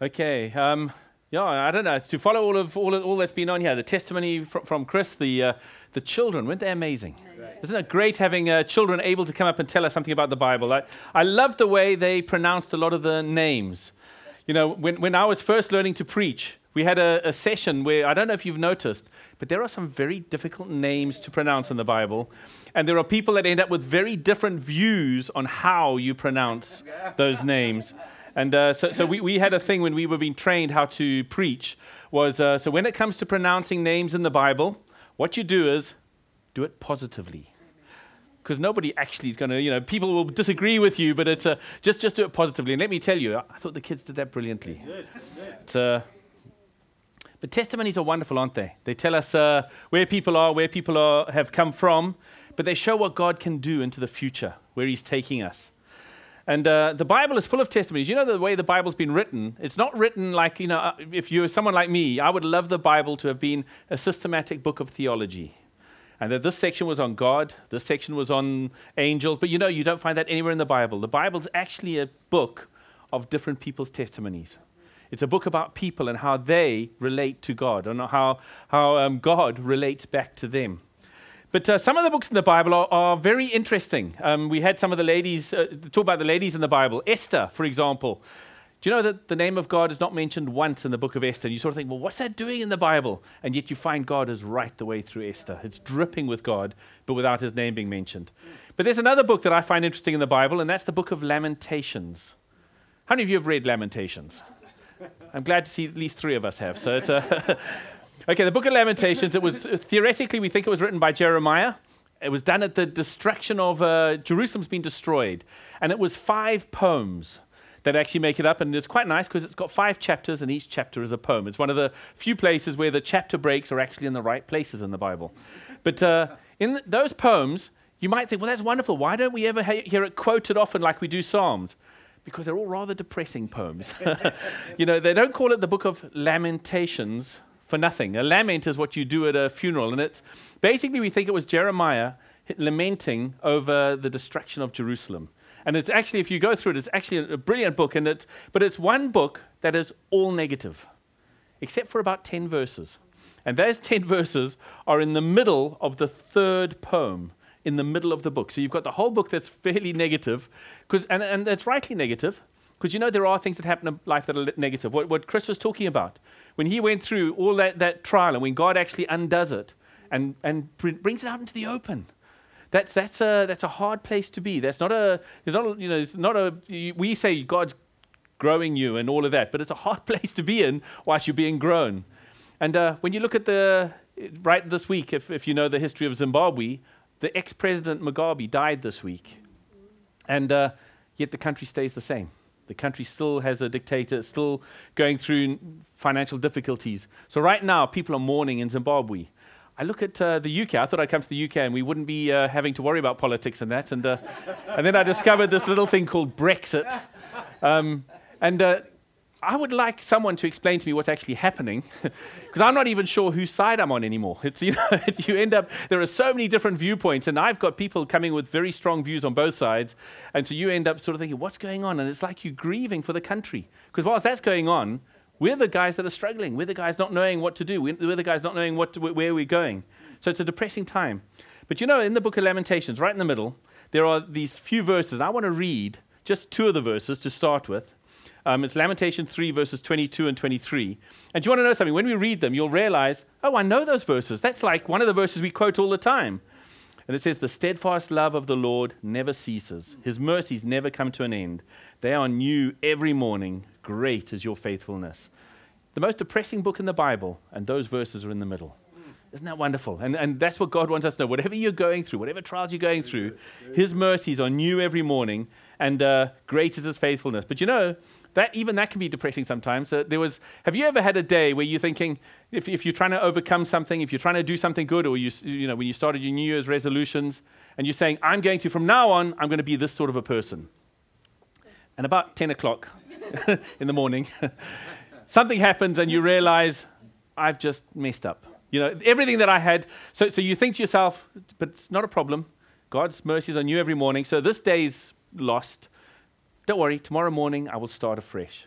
Okay. Yeah, I don't know. To follow all that's been on here, the testimony from Chris, the children, weren't they amazing? Right. Isn't it great having children able to come up and tell us something about the Bible? I love the way they pronounced a lot of the names. You know, when I was first learning to preach, we had a session where, I don't know if you've noticed, but there are some very difficult names to pronounce in the Bible. And there are people that end up with very different views on how you pronounce those names. And so we had a thing when we were being trained how to preach was, so when it comes to pronouncing names in the Bible, what you do is do it positively. Because nobody actually is going to, people will disagree with you, but it's just do it positively. And let me tell you, I thought the kids did that brilliantly. But testimonies are wonderful, aren't they? They tell us where people have come from, but they show what God can do into the future, where He's taking us. And the Bible is full of testimonies. You know the way the Bible's been written? It's not written like, if you're someone like me, I would love the Bible to have been a systematic book of theology. And that this section was on God, this section was on angels, but you don't find that anywhere in the Bible. The Bible's actually a book of different people's testimonies. It's a book about people and how they relate to God and how God relates back to them. But some of the books in the Bible are very interesting. We had some of the ladies, talk about the ladies in the Bible. Esther, for example. Do you know that the name of God is not mentioned once in the book of Esther? And you sort of think, well, what's that doing in the Bible? And yet you find God is right the way through Esther. It's dripping with God, but without His name being mentioned. But there's another book that I find interesting in the Bible, and that's the book of Lamentations. How many of you have read Lamentations? I'm glad to see at least 3 of us have. So it's okay, the book of Lamentations, it was theoretically, we think it was written by Jeremiah. It was done at the destruction of Jerusalem's been destroyed. And it was 5 poems that actually make it up. And it's quite nice because it's got 5 chapters and each chapter is a poem. It's one of the few places where the chapter breaks are actually in the right places in the Bible. But in those poems, you might think, well, that's wonderful. Why don't we ever hear it quoted often like we do Psalms? Because they're all rather depressing poems. They don't call it the book of Lamentations for nothing. A lament is what you do at a funeral. And it's basically, we think it was Jeremiah lamenting over the destruction of Jerusalem. And it's actually, if you go through it, it's actually a brilliant book. But it's one book that is all negative, except for about 10 verses. And those 10 verses are in the middle of the 3rd poem, in the middle of the book. So you've got the whole book that's fairly negative, and it's rightly negative, because there are things that happen in life that are negative. What Chris was talking about, when he went through all that trial, and when God actually undoes it and brings it out into the open, that's a hard place to be. We say God's growing you and all of that, but it's a hard place to be in whilst you're being grown. And when you look at right this week, if you know the history of Zimbabwe, the ex-president Mugabe died this week, and yet the country stays the same. The country still has a dictator, still going through financial difficulties. So right now, people are mourning in Zimbabwe. I look at the UK. I thought I'd come to the UK and we wouldn't be having to worry about politics and that. And then I discovered this little thing called Brexit. I would like someone to explain to me what's actually happening, because I'm not even sure whose side I'm on anymore. You end up, there are so many different viewpoints, and I've got people coming with very strong views on both sides, and so you end up sort of thinking, what's going on? And it's like you're grieving for the country, because whilst that's going on, we're the guys that are struggling. We're the guys not knowing what to do. We're the guys not knowing where we're going. So it's a depressing time. But in the book of Lamentations, right in the middle, there are these few verses. I want to read just 2 of the verses to start with. It's Lamentation 3, verses 22 and 23. And do you want to know something? When we read them, you'll realize, oh, I know those verses. That's like one of the verses we quote all the time. And it says, the steadfast love of the Lord never ceases. His mercies never come to an end. They are new every morning. Great is your faithfulness. The most depressing book in the Bible, and those verses are in the middle. Isn't that wonderful? And that's what God wants us to know. Whatever you're going through, whatever trials you're going through, His mercies are new every morning, and great is His faithfulness. But that can be depressing sometimes. Have you ever had a day where you're thinking, if you're trying to overcome something, if you're trying to do something good, or when you started your New Year's resolutions, and you're saying, from now on, I'm going to be this sort of a person. And about 10 o'clock in the morning, something happens and you realize, I've just messed up. Everything that I had. So you think to yourself, but it's not a problem. God's mercies are new every morning. So this day's lost. Don't worry, tomorrow morning I will start afresh.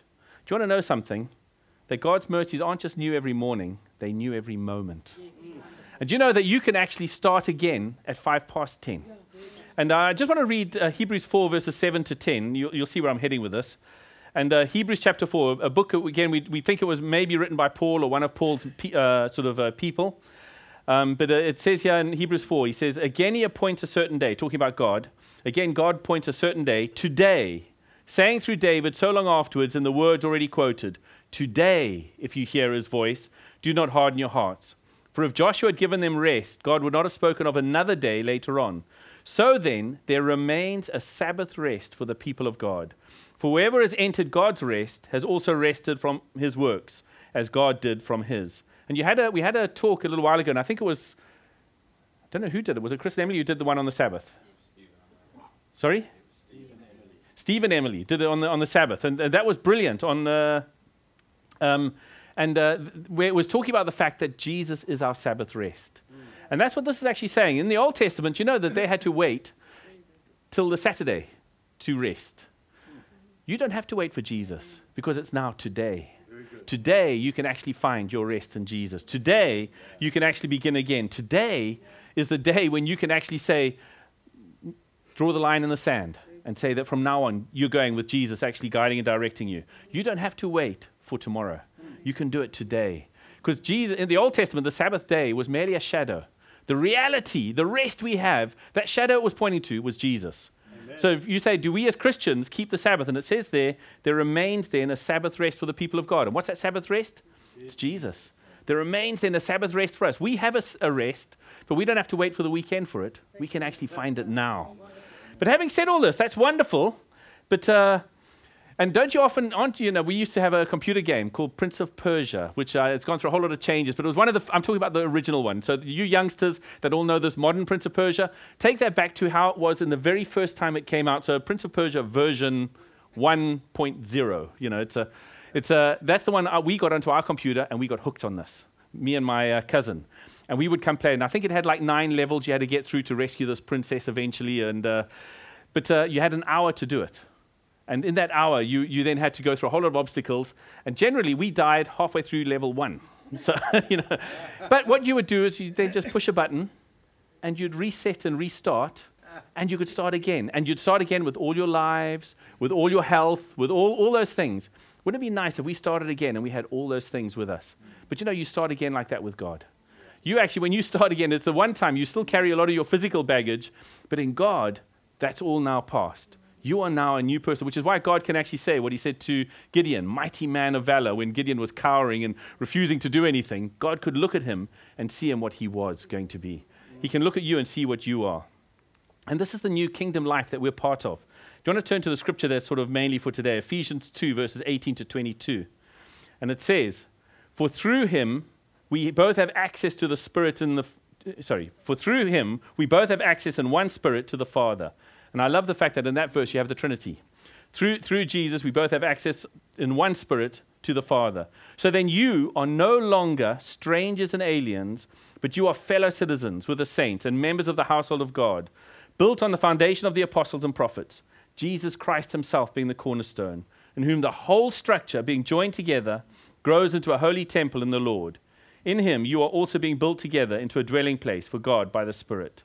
Do you want to know something? That God's mercies aren't just new every morning, they new every moment. And do you know that you can actually start again at 10:05? And I just want to read Hebrews 4, verses 7 to 10. You'll see where I'm heading with this. And Hebrews chapter 4, a book, again, we think it was maybe written by Paul or one of Paul's people. But it says here in Hebrews 4, he says, again he appoints a certain day, talking about God. Again, God appoints a certain day, today, saying through David so long afterwards in the words already quoted, today, if you hear his voice, do not harden your hearts. For if Joshua had given them rest, God would not have spoken of another day later on. So then, there remains a Sabbath rest for the people of God. For whoever has entered God's rest has also rested from his works, as God did from his. And we had a talk a little while ago, and I think it was, I don't know who did it. Was it Chris and Emily who did the one on the Sabbath? Sorry? Steve and Emily did it on the Sabbath, and that was brilliant. Where it was talking about the fact that Jesus is our Sabbath rest. And that's what this is actually saying. In the Old Testament, you know that they had to wait till the Saturday to rest. You don't have to wait for Jesus because it's now today. Today, you can actually find your rest in Jesus. Today, you can actually begin again. Today is the day when you can actually say, draw the line in the sand and say that from now on, you're going with Jesus actually guiding and directing you. You don't have to wait for tomorrow. You can do it today. Because Jesus, in the Old Testament, the Sabbath day was merely a shadow. The reality, the rest we have, that shadow it was pointing to was Jesus. Amen. So if you say, do we as Christians keep the Sabbath? And it says there remains then a Sabbath rest for the people of God. And what's that Sabbath rest? It's Jesus. There remains then a Sabbath rest for us. We have a rest, but we don't have to wait for the weekend for it. We can actually find it now. But having said all this, that's wonderful. But and don't you often, we used to have a computer game called Prince of Persia, which it's gone through a whole lot of changes, but it was I'm talking about the original one. So you youngsters that all know this modern Prince of Persia, take that back to how it was in the very first time it came out. So Prince of Persia version 1.0, that's the one we got onto our computer and we got hooked on this, me and my cousin. And we would come play, and I think it had like 9 levels you had to get through to rescue this princess eventually, but you had an hour to do it. And in that hour, you then had to go through a whole lot of obstacles. And generally, we died halfway through level 1. So, But what you would do is you then just push a button, and you'd reset and restart, and you could start again. And you'd start again with all your lives, with all your health, with all those things. Wouldn't it be nice if we started again and we had all those things with us? But you start again like that with God. You actually, when you start again, it's the one time you still carry a lot of your physical baggage, but in God, that's all now past. You are now a new person, which is why God can actually say what he said to Gideon, mighty man of valor, when Gideon was cowering and refusing to do anything. God could look at him and see him what he was going to be. He can look at you and see what you are. And this is the new kingdom life that we're part of. Do you want to turn to the scripture that's sort of mainly for today? Ephesians 2, verses 18 to 22. And it says, for through him, we both have access to the Spirit for through him, we both have access in one Spirit to the Father. And I love the fact that in that verse you have the Trinity. Through Jesus, we both have access in one Spirit to the Father. So then you are no longer strangers and aliens, but you are fellow citizens with the saints and members of the household of God, built on the foundation of the apostles and prophets, Jesus Christ himself being the cornerstone, in whom the whole structure, being joined together, grows into a holy temple in the Lord. In him you are also being built together into a dwelling place for God by the Spirit.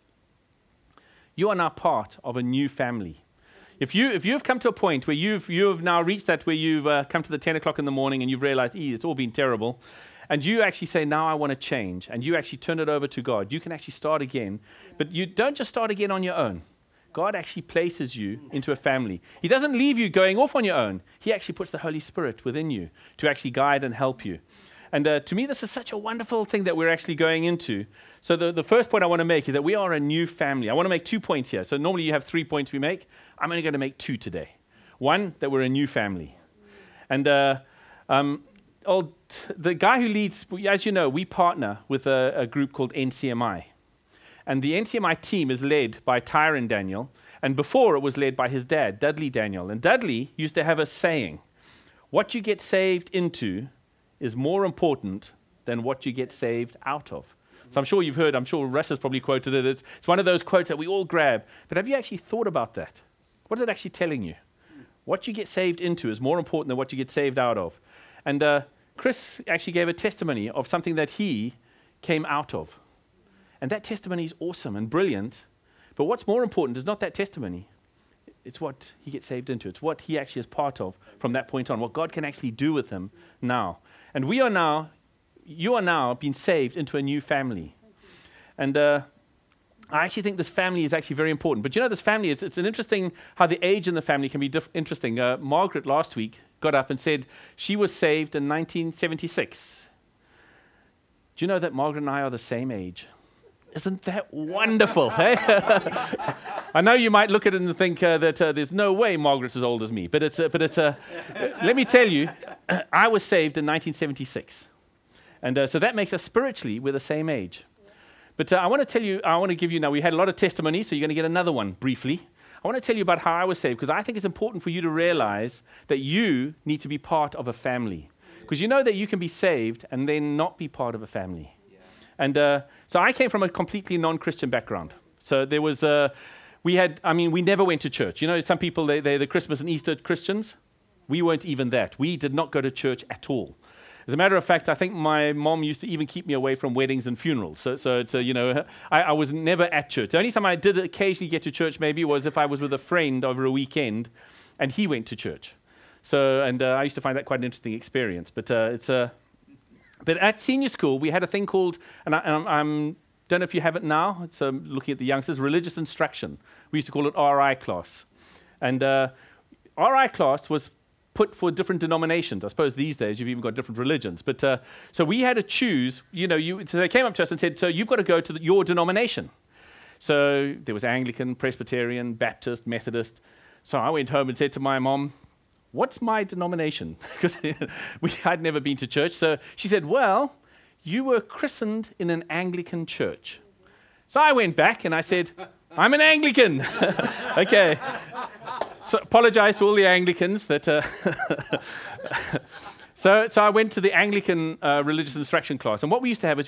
You are now part of a new family. If you have come to a point where you have now reached that, where you've come to the 10 o'clock in the morning and you've realized, it's all been terrible, and you actually say, now I want to change, and you actually turn it over to God, you can actually start again. But you don't just start again on your own. God actually places you into a family. He doesn't leave you going off on your own. He actually puts the Holy Spirit within you to actually guide and help you. And to me, this is such a wonderful thing that we're actually going into. So the first point I want to make is that we are a new family. I want to make 2 points here. So normally you have 3 points we make. I'm only going to make 2 today. One, that we're a new family. And the guy who leads, as you know, we partner with a group called NCMI. And the NCMI team is led by Tyron Daniel. And before, it was led by his dad, Dudley Daniel. And Dudley used to have a saying, what you get saved into is more important than what you get saved out of. So I'm sure you've heard, I'm sure Russ has probably quoted it. It's one of those quotes that we all grab. But have you actually thought about that? What is it actually telling you? What you get saved into is more important than what you get saved out of. And Chris actually gave a testimony of something that he came out of. And that testimony is awesome and brilliant. But what's more important is not that testimony. It's what he gets saved into. It's what he actually is part of from that point on, what God can actually do with him now. And you are now being saved into a new family. And I actually think this family is actually very important. But this family, it's an interesting how the age in the family can be interesting. Margaret last week got up and said she was saved in 1976. Do you know that Margaret and I are the same age? Isn't that wonderful? Hey? I know you might look at it and think that there's no way Margaret's as old as me. But let me tell you, I was saved in 1976. And so that makes us spiritually, we're the same age. But I want to give you now, we had a lot of testimonies, so you're going to get another one briefly. I want to tell you about how I was saved, because I think it's important for you to realize that you need to be part of a family. Because you know that you can be saved and then not be part of a family. Yeah. And so I came from a completely non-Christian background. So there was, we never went to church. Some people, they're the Christmas and Easter Christians. We weren't even that. We did not go to church at all. As a matter of fact, I think my mom used to even keep me away from weddings and funerals. So it's, I was never at church. The only time I did occasionally get to church maybe was if I was with a friend over a weekend and he went to church. So, and I used to find that quite an interesting experience. But but at senior school, we had a thing called, and I don't know if you have it now, it's looking at the youngsters, religious instruction. We used to call it RI class. And RI class was put for different denominations. I suppose these days you've even got different religions. But so we had to choose, so they came up to us and said, so you've got to go to your denomination. So there was Anglican, Presbyterian, Baptist, Methodist. So I went home and said to my mom, what's my denomination? Because I'd never been to church. So she said, well, you were christened in an Anglican church. So I went back and I said, I'm an Anglican. Okay. So apologize to all the Anglicans that. So I went to the Anglican religious instruction class, and what we used to have is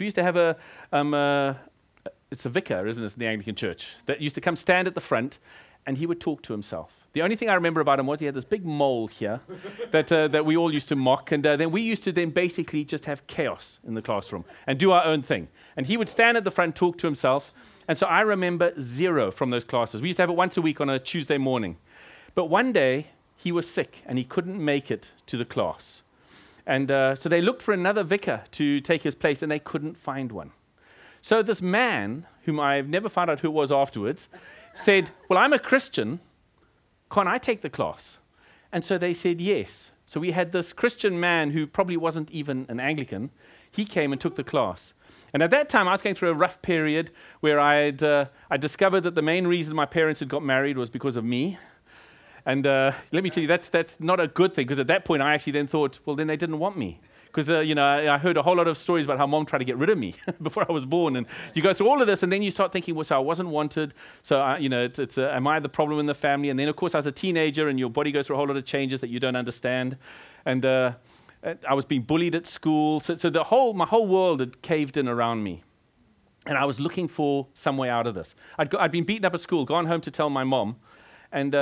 it's a vicar, isn't it, in the Anglican church that used to come stand at the front, and he would talk to himself. The only thing I remember about him was he had this big mole here that we all used to mock, and then we used to then basically just have chaos in the classroom and do our own thing. And he would stand at the front, talk to himself, and so I remember zero from those classes. We used to have it once a week on a Tuesday morning. But one day, he was sick, and he couldn't make it to the class. And so they looked for another vicar to take his place, and they couldn't find one. So this man, whom I've never found out who it was afterwards, said, well, I'm a Christian. Can't I take the class? And so they said yes. So we had this Christian man who probably wasn't even an Anglican. He came and took the class. And at that time, I was going through a rough period where I discovered that the main reason my parents had got married was because of me. And let me tell you, that's not a good thing, because at that point, I actually then thought, well, then they didn't want me. Because, I heard a whole lot of stories about how mom tried to get rid of me before I was born. And you go through all of this, and then you start thinking, well, so I wasn't wanted. So, am I the problem in the family? And then, of course, I was a teenager, and your body goes through a whole lot of changes that you don't understand. And I was being bullied at school. So my whole world had caved in around me. And I was looking for some way out of this. I'd been beaten up at school, gone home to tell my mom, and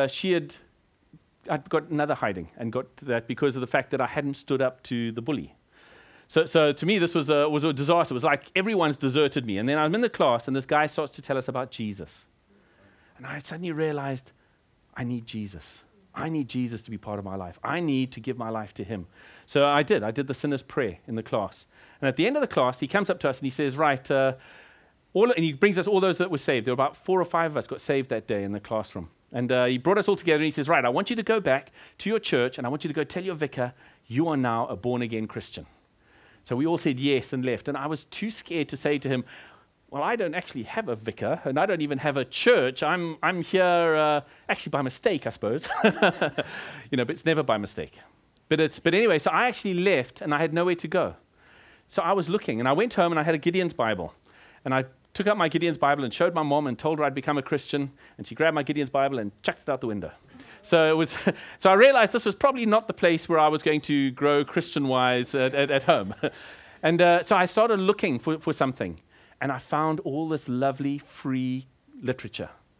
I'd got another hiding, and got that because of the fact that I hadn't stood up to the bully. So to me, this was a disaster. It was like everyone's deserted me. And then I'm in the class, and this guy starts to tell us about Jesus. And I suddenly realized, I need Jesus. I need Jesus to be part of my life. I need to give my life to him. So I did the sinner's prayer in the class. And at the end of the class, he comes up to us, and he says, right, and he brings us all those that were saved. There were about 4 or 5 of us got saved that day in the classroom. And he brought us all together, and he says, right, I want you to go back to your church, and I want you to go tell your vicar, you are now a born-again Christian. So we all said yes and left. And I was too scared to say to him, well, I don't actually have a vicar, and I don't even have a church. I'm here actually by mistake, I suppose. But it's never by mistake. But anyway, so I actually left, and I had nowhere to go. So I was looking, and I went home, and I had a Gideon's Bible. And I took out my Gideon's Bible and showed my mom and told her I'd become a Christian, and she grabbed my Gideon's Bible and chucked it out the window. So I realized this was probably not the place where I was going to grow Christian-wise at home. And so I started looking for something, and I found all this lovely free literature.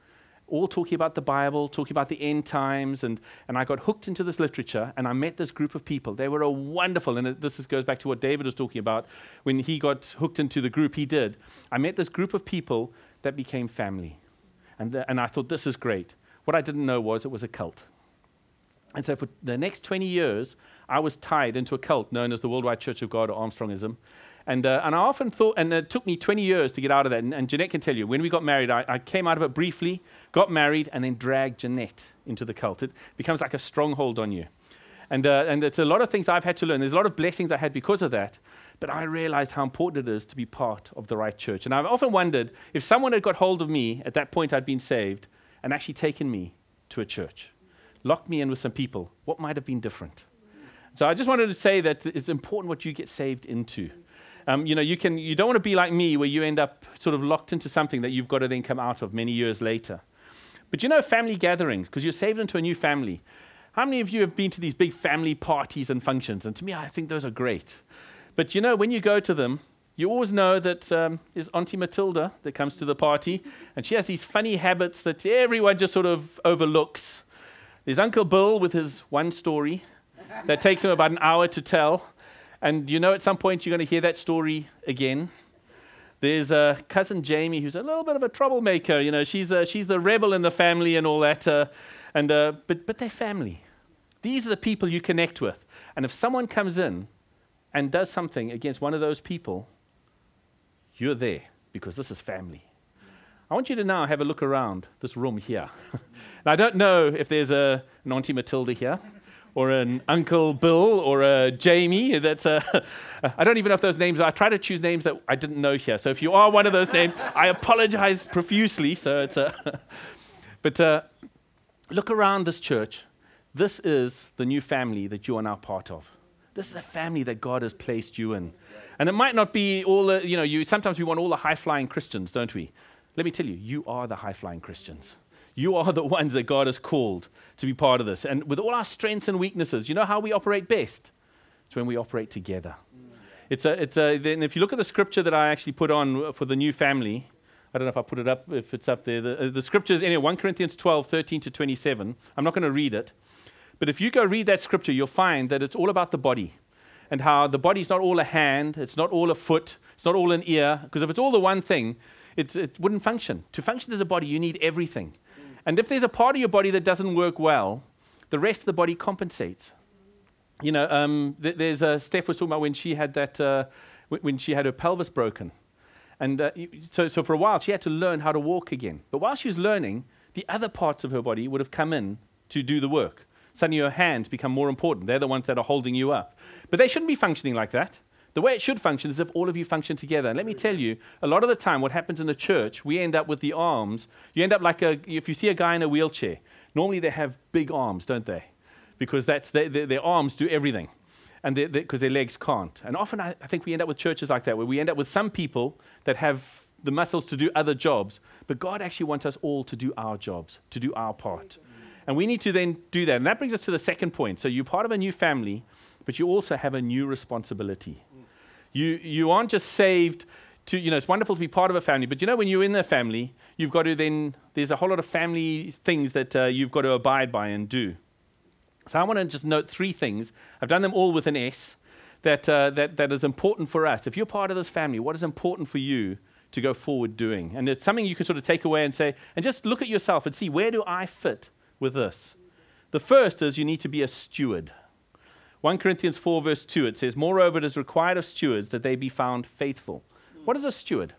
all talking about the Bible, talking about the end times, and I got hooked into this literature, and I met this group of people. They were a wonderful, and goes back to what David was talking about when he got hooked into the group he did. I met this group of people that became family, and I thought, this is great. What I didn't know was it was a cult. And so for the next 20 years, I was tied into a cult known as the Worldwide Church of God, or Armstrongism. And I often thought, and it took me 20 years to get out of that. And Jeanette can tell you, when we got married, I came out of it briefly, got married, and then dragged Jeanette into the cult. It becomes like a stronghold on you. And it's a lot of things I've had to learn. There's a lot of blessings I had because of that. But I realized how important it is to be part of the right church. And I've often wondered if someone had got hold of me at that point I'd been saved and actually taken me to a church, locked me in with some people, what might have been different? So I just wanted to say that it's important what you get saved into. You don't want to be like me where you end up sort of locked into something that you've got to then come out of many years later. But family gatherings, because you're saved into a new family. How many of you have been to these big family parties and functions? And to me, I think those are great. But when you go to them, you always know that there's Auntie Matilda that comes to the party, and she has these funny habits that everyone just sort of overlooks. There's Uncle Bill with his one story that takes him about an hour to tell. And at some point you're going to hear that story again. There's cousin Jamie, who's a little bit of a troublemaker. She's the rebel in the family and all that. But they're family. These are the people you connect with. And if someone comes in and does something against one of those people, you're there because this is family. I want you to now have a look around this room here. Now, I don't know if there's an Auntie Matilda here, or an Uncle Bill, or a Jamie. I don't even know if those names are. I try to choose names that I didn't know here. So if you are one of those names, I apologize profusely. But look around this church. This is the new family that you are now part of. This is a family that God has placed you in. And it might not be all sometimes we want all the high-flying Christians, don't we? Let me tell you, you are the high-flying Christians. You are the ones that God has called to be part of this. And with all our strengths and weaknesses, you know how we operate best? It's when we operate together. Then if you look at the scripture that I actually put on for the new family, I don't know if I put it up, if it's up there. The scripture is, 1 Corinthians 12, 13 to 27. I'm not going to read it. But if you go read that scripture, you'll find that it's all about the body. And how the body's not all a hand, it's not all a foot, it's not all an ear. Because if it's all the one thing, it wouldn't function. To function as a body, you need everything. And if there's a part of your body that doesn't work well, the rest of the body compensates. There's Steph was talking about when she had when she had her pelvis broken. And so for a while, she had to learn how to walk again. But while she was learning, the other parts of her body would have come in to do the work. Suddenly your hands become more important. They're the ones that are holding you up. But they shouldn't be functioning like that. The way it should function is if all of you function together. And let me tell you, a lot of the time what happens in the church, we end up with the arms. You end up if you see a guy in a wheelchair, normally they have big arms, don't they? Because their arms do everything. And because their legs can't. And often I think we end up with churches like that, where we end up with some people that have the muscles to do other jobs. But God actually wants us all to do our jobs, to do our part. And we need to then do that. And that brings us to the second point. So you're part of a new family, but you also have a new responsibility. You aren't just saved to, it's wonderful to be part of a family, but when you're in the family, you've got to then, there's a whole lot of family things that you've got to abide by and do. So I want to just note 3 things. I've done them all with an S that is important for us. If you're part of this family, what is important for you to go forward doing? And it's something you can sort of take away and say, and just look at yourself and see, where do I fit with this? The first is you need to be a steward. 1 Corinthians 4 verse 2, it says, "Moreover, it is required of stewards that they be found faithful." What is a steward?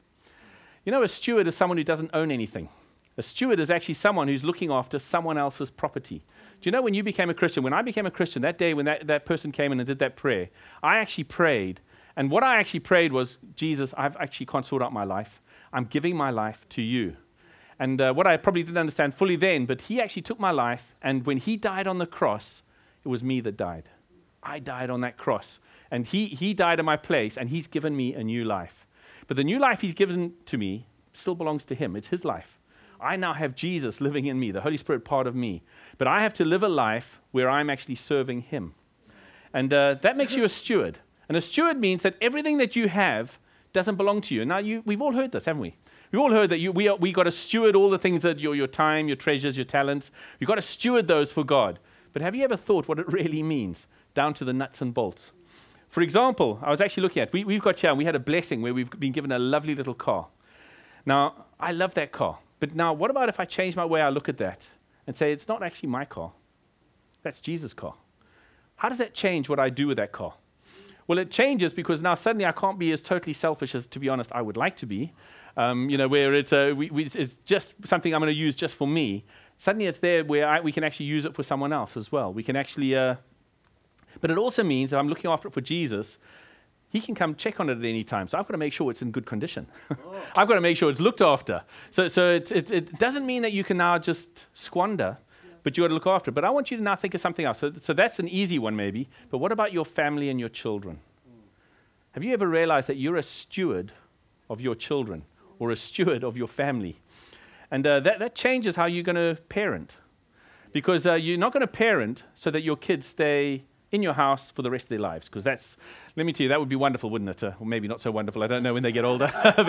A steward is someone who doesn't own anything. A steward is actually someone who's looking after someone else's property. Do you know when you became a Christian? When I became a Christian, that day when that person came in and did that prayer, I actually prayed. And what I actually prayed was, Jesus, I actually can't sort out my life. I'm giving my life to you. And what I probably didn't understand fully then, but he actually took my life, and when he died on the cross, it was me that died. I died on that cross. And he died in my place, and he's given me a new life. But the new life he's given to me still belongs to him. It's his life. I now have Jesus living in me, the Holy Spirit part of me. But I have to live a life where I'm actually serving him. And that makes you a steward. And a steward means that everything that you have doesn't belong to you. Now, we've all heard this, haven't we? We've all heard that we got to steward all the things that your time, your treasures, your talents. You've got to steward those for God. But have you ever thought what it really means, down to the nuts and bolts? For example, I was actually looking at, we've got here, and we had a blessing where we've been given a lovely little car. Now, I love that car. But now, what about if I change my way I look at that and say, it's not actually my car. That's Jesus' car. How does that change what I do with that car? Well, it changes because now suddenly I can't be as totally selfish as, to be honest, I would like to be. Where it's it's just something I'm going to use just for me. Suddenly it's there where we can actually use it for someone else as well. We can actually, but it also means if I'm looking after it for Jesus, he can come check on it at any time. So I've got to make sure it's in good condition. I've got to make sure it's looked after. So it doesn't mean that you can now just squander, but you've got to look after it. But I want you to now think of something else. So that's an easy one maybe. But what about your family and your children? Have you ever realized that you're a steward of your children or a steward of your family? And that changes how you're going to parent. Because you're not going to parent so that your kids stay in your house for the rest of their lives. Because let me tell you, that would be wonderful, wouldn't it? Or maybe not so wonderful. I don't know when they get older.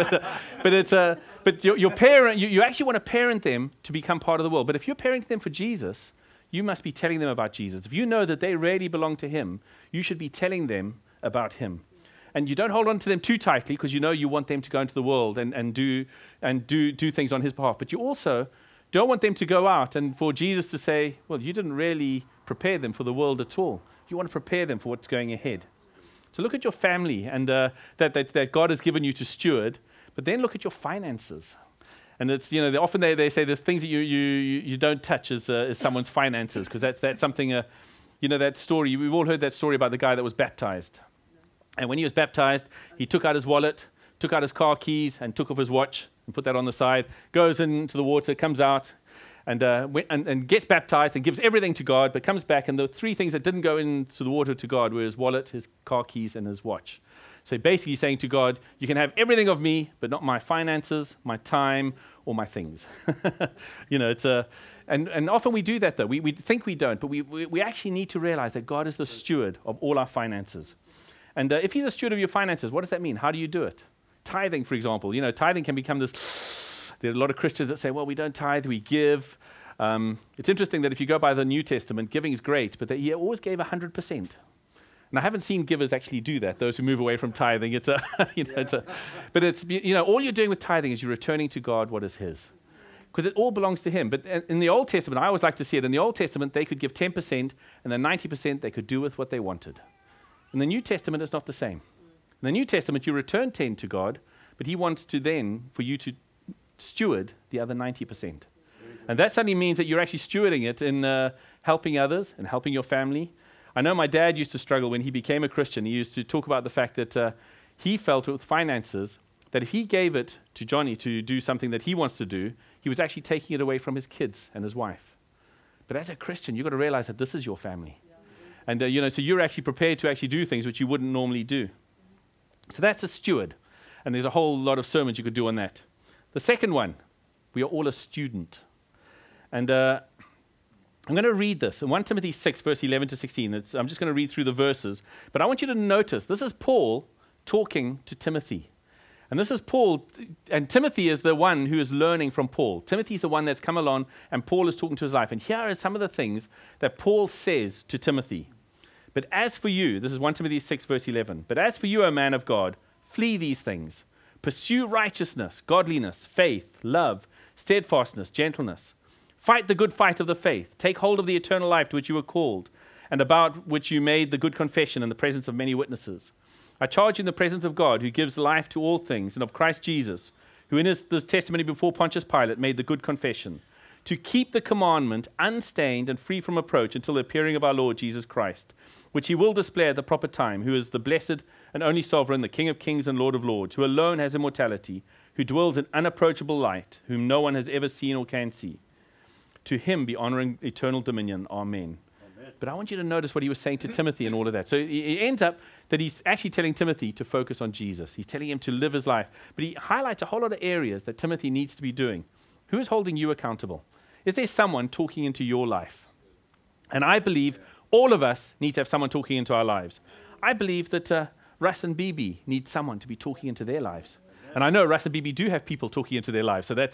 but your parent, you actually want to parent them to become part of the world. But if you're parenting them for Jesus, you must be telling them about Jesus. If you know that they really belong to him, you should be telling them about him. And you don't hold on to them too tightly because you know you want them to go into the world and do things on his behalf. But you also don't want them to go out and for Jesus to say, well, you didn't really prepare them for the world at all. You want to prepare them for what's going ahead. So look at your family and that God has given you to steward, but then look at your finances. And it's, often they say there's things that you don't touch as someone's finances, because that's something, that story, we've all heard that story about the guy that was baptized. And when he was baptized, he took out his wallet, took out his car keys, and took off his watch and put that on the side, goes into the water, comes out, and gets baptized and gives everything to God, but comes back, and the three things that didn't go into the water to God were his wallet, his car keys, and his watch. So basically saying to God, you can have everything of me, but not my finances, my time, or my things. And often we do that though. We think we don't, but we actually need to realize that God is the steward of all our finances. And if he's a steward of your finances, what does that mean? How do you do it? Tithing, for example. Tithing can become this. There are a lot of Christians that say, well, we don't tithe, we give. It's interesting that if you go by the New Testament, giving is great, but he always gave 100%. And I haven't seen givers actually do that, those who move away from tithing. All you're doing with tithing is you're returning to God what is his. Because it all belongs to him. But in the Old Testament, I always like to see it, in the Old Testament, they could give 10%, and then 90% they could do with what they wanted. In the New Testament, it's not the same. In the New Testament, you return 10 to God, but he wants to then, for you to steward the other 90%. And that suddenly means that you're actually stewarding it in helping others and helping your family. I know my dad used to struggle when he became a Christian. He used to talk about the fact that he felt with finances that if he gave it to Johnny to do something that he wants to do, he was actually taking it away from his kids and his wife. But as a Christian, you've got to realize that this is your family. And, so you're actually prepared to actually do things which you wouldn't normally do. So that's a steward. And there's a whole lot of sermons you could do on that. The second one, we are all a student. And I'm going to read this in 1 Timothy 6, verse 11 to 16. I'm just going to read through the verses. But I want you to notice, this is Paul talking to Timothy. And this is Paul, and Timothy is the one who is learning from Paul. Timothy's the one that's come along, and Paul is talking to his life. And here are some of the things that Paul says to Timothy. But as for you, this is 1 Timothy 6, verse 11. But as for you, O man of God, flee these things. Pursue righteousness, godliness, faith, love, steadfastness, gentleness. Fight the good fight of the faith. Take hold of the eternal life to which you were called, and about which you made the good confession in the presence of many witnesses. I charge you in the presence of God, who gives life to all things, and of Christ Jesus, who in this testimony before Pontius Pilate made the good confession, to keep the commandment unstained and free from reproach until the appearing of our Lord Jesus Christ, which he will display at the proper time, who is the blessed and only sovereign, the King of kings and Lord of lords, who alone has immortality, who dwells in unapproachable light, whom no one has ever seen or can see. To him be honor and eternal dominion. Amen. But I want you to notice what he was saying to Timothy and all of that. So it ends up that he's actually telling Timothy to focus on Jesus. He's telling him to live his life. But he highlights a whole lot of areas that Timothy needs to be doing. Who is holding you accountable? Is there someone talking into your life? And I believe all of us need to have someone talking into our lives. I believe that Russ and BB need someone to be talking into their lives. And I know Russ and Bibi do have people talking into their lives. So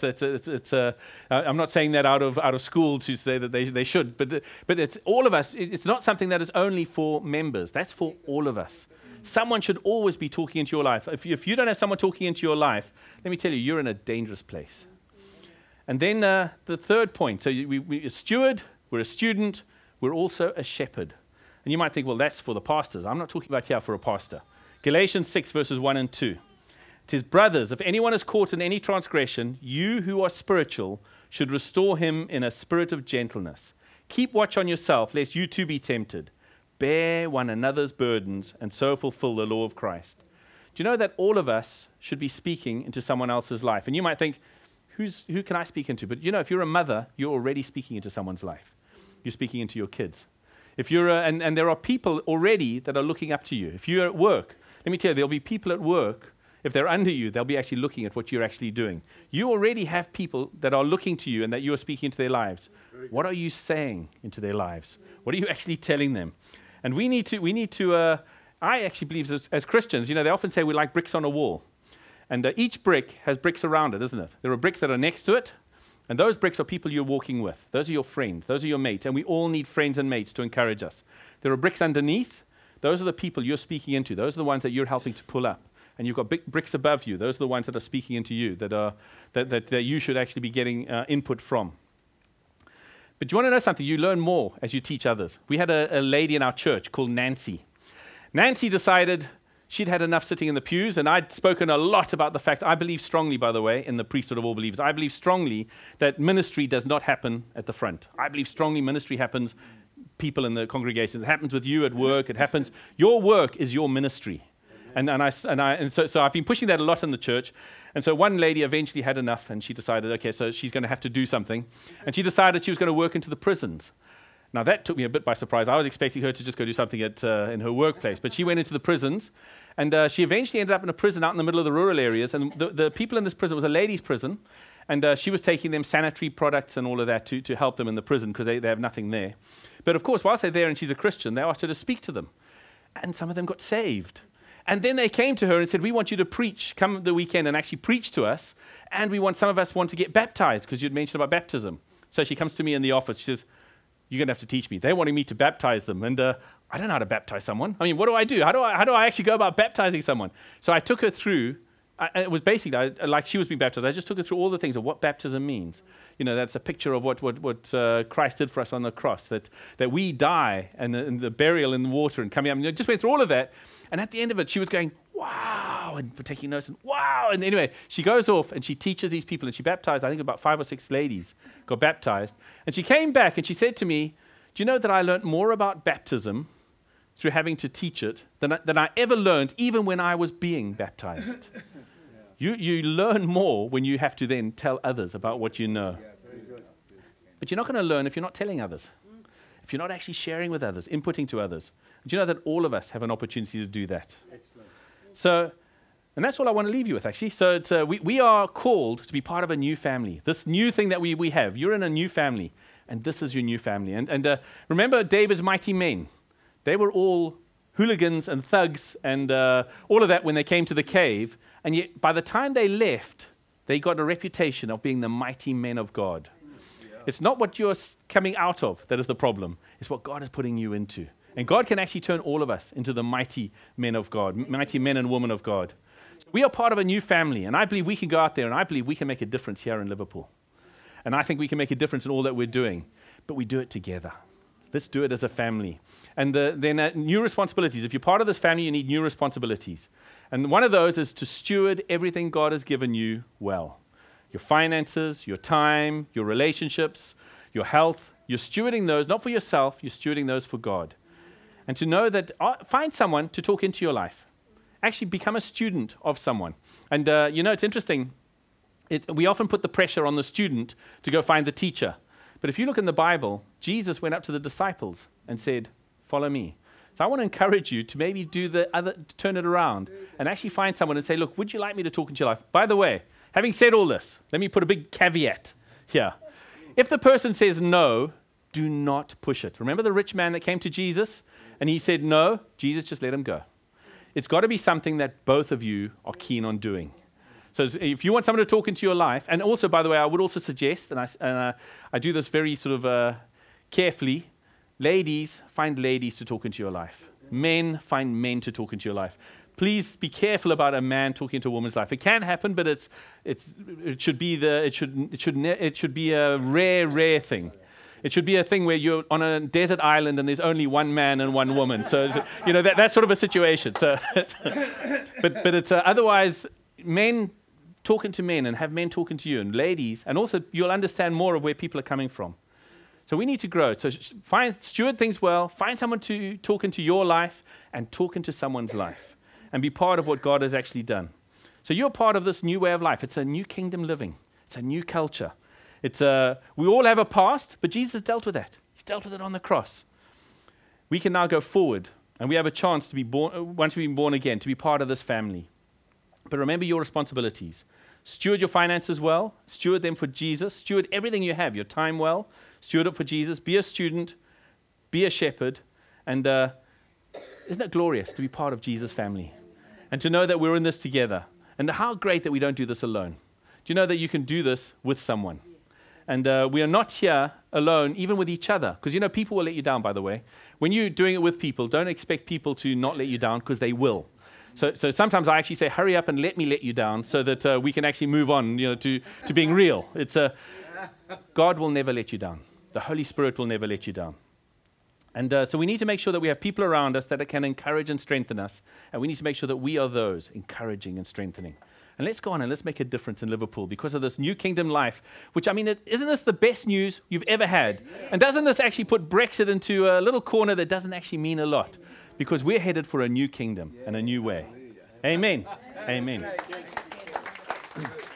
I'm not saying that out of school to say that they should, but it's all of us. It's not something that is only for members. That's for all of us. Someone should always be talking into your life. If you don't have someone talking into your life, let me tell you, you're in a dangerous place. And then the third point. So we're a steward, we're a student, we're also a shepherd. And you might think, well, that's for the pastors. I'm not talking about here for a pastor. Galatians 6, verses 1 and 2. It says, brothers, if anyone is caught in any transgression, you who are spiritual should restore him in a spirit of gentleness. Keep watch on yourself, lest you too be tempted. Bear one another's burdens, and so fulfill the law of Christ. Do you know that all of us should be speaking into someone else's life? And you might think, who can I speak into? But you know, if you're a mother, you're already speaking into someone's life. You're speaking into your kids. If you're and there are people already that are looking up to you. If you're at work, let me tell you, there'll be people at work. If they're under you, they'll be actually looking at what you're actually doing. You already have people that are looking to you and that you are speaking into their lives. What are you saying into their lives? What are you actually telling them? And we need to. I actually believe as Christians, you know, they often say we like bricks on a wall. And each brick has bricks around it, isn't it? There are bricks that are next to it. And those bricks are people you're walking with. Those are your friends. Those are your mates. And we all need friends and mates to encourage us. There are bricks underneath. Those are the people you're speaking into. Those are the ones that you're helping to pull up. And you've got big bricks above you. Those are the ones that are speaking into you, that you should actually be getting input from. But do you want to know something? You learn more as you teach others. We had a lady in our church called Nancy. Nancy decided she'd had enough sitting in the pews, and I'd spoken a lot about the fact, I believe strongly, by the way, in the priesthood of all believers. I believe strongly that ministry does not happen at the front. I believe strongly ministry happens, people in the congregation. It happens with you at work. It happens. Your work is your ministry. So I've been pushing that a lot in the church. And so one lady eventually had enough, and she decided, okay, so she's going to have to do something. And she decided she was going to work into the prisons. Now, that took me a bit by surprise. I was expecting her to just go do something in her workplace. But she went into the prisons, and she eventually ended up in a prison out in the middle of the rural areas. And the people in this prison, it was a ladies' prison, and she was taking them sanitary products and all of that to help them in the prison because they have nothing there. But, of course, whilst they're there and she's a Christian, they asked her to speak to them. And some of them got saved. And then they came to her and said, we want you to preach, come the weekend and actually preach to us. And some of us want to get baptized because you'd mentioned about baptism. So she comes to me in the office. She says, you're going to have to teach me. They're wanting me to baptize them. And I don't know how to baptize someone. I mean, what do I do? How do I actually go about baptizing someone? So I took her through. It was basically like she was being baptized. I just took her through all the things of what baptism means. You know, that's a picture of what Christ did for us on the cross, that we die and the burial in the water and coming up. And just went through all of that. And at the end of it, she was going, wow, and taking notes, and wow. And anyway, she goes off and she teaches these people, and she baptized, I think about 5 or 6 ladies got baptized. And she came back and she said to me, do you know that I learned more about baptism through having to teach it than I ever learned, even when I was being baptized? You learn more when you have to then tell others about what you know. But you're not going to learn if you're not telling others, if you're not actually sharing with others, inputting to others. Do you know that all of us have an opportunity to do that? Excellent. So, and that's all I want to leave you with, actually. So it's, we are called to be part of a new family. This new thing that we have, you're in a new family, and this is your new family. And remember David's mighty men. They were all hooligans and thugs and all of that when they came to the cave. And yet, by the time they left, they got a reputation of being the mighty men of God. Yeah. It's not what you're coming out of that is the problem. It's what God is putting you into. And God can actually turn all of us into the mighty men of God, mighty men and women of God. We are part of a new family, and I believe we can go out there, and I believe we can make a difference here in Liverpool. And I think we can make a difference in all that we're doing, but we do it together. Let's do it as a family. And then new responsibilities. If you're part of this family, you need new responsibilities. And one of those is to steward everything God has given you well. Your finances, your time, your relationships, your health. You're stewarding those, not for yourself, you're stewarding those for God. And to know that, find someone to talk into your life. Actually become a student of someone. And it's interesting. We often put the pressure on the student to go find the teacher. But if you look in the Bible, Jesus went up to the disciples and said, follow me. So I want to encourage you to maybe turn it around and actually find someone and say, look, would you like me to talk into your life? By the way, having said all this, let me put a big caveat here. If the person says no, do not push it. Remember the rich man that came to Jesus and he said no? Jesus just let him go. It's got to be something that both of you are keen on doing. So if you want someone to talk into your life, and also, by the way, I would also suggest, and I do this very sort of carefully, ladies, find ladies to talk into your life. Men, find men to talk into your life. Please be careful about a man talking into a woman's life. It can happen, but it should be a rare thing. It should be a thing where you're on a desert island and there's only one man and one woman. So that's sort of a situation. So, but it's otherwise men talking to men and have men talking to you, and ladies, and also you'll understand more of where people are coming from. So we need to grow. So steward things well. Find someone to talk into your life and talk into someone's life, and be part of what God has actually done. So you're part of this new way of life. It's a new kingdom living. It's a new culture. We all have a past, but Jesus dealt with that. He's dealt with it on the cross. We can now go forward, and we have a chance to be born, once we've been born again, to be part of this family. But remember your responsibilities. Steward your finances well. Steward them for Jesus. Steward everything you have, your time well. Steward it for Jesus. Be a student. Be a shepherd. And isn't it glorious to be part of Jesus' family? And to know that we're in this together. And how great that we don't do this alone. Do you know that you can do this with someone? And we are not here alone, even with each other. Because, people will let you down, by the way. When you're doing it with people, don't expect people to not let you down, because they will. So sometimes I actually say, hurry up and let me let you down so that we can actually move on, to being real. God will never let you down. The Holy Spirit will never let you down. And so we need to make sure that we have people around us that can encourage and strengthen us. And we need to make sure that we are those encouraging and strengthening. And let's go on and let's make a difference in Liverpool because of this new kingdom life, which, isn't this the best news you've ever had? And doesn't this actually put Brexit into a little corner that doesn't actually mean a lot? Because we're headed for a new kingdom and a new way. Amen. Amen.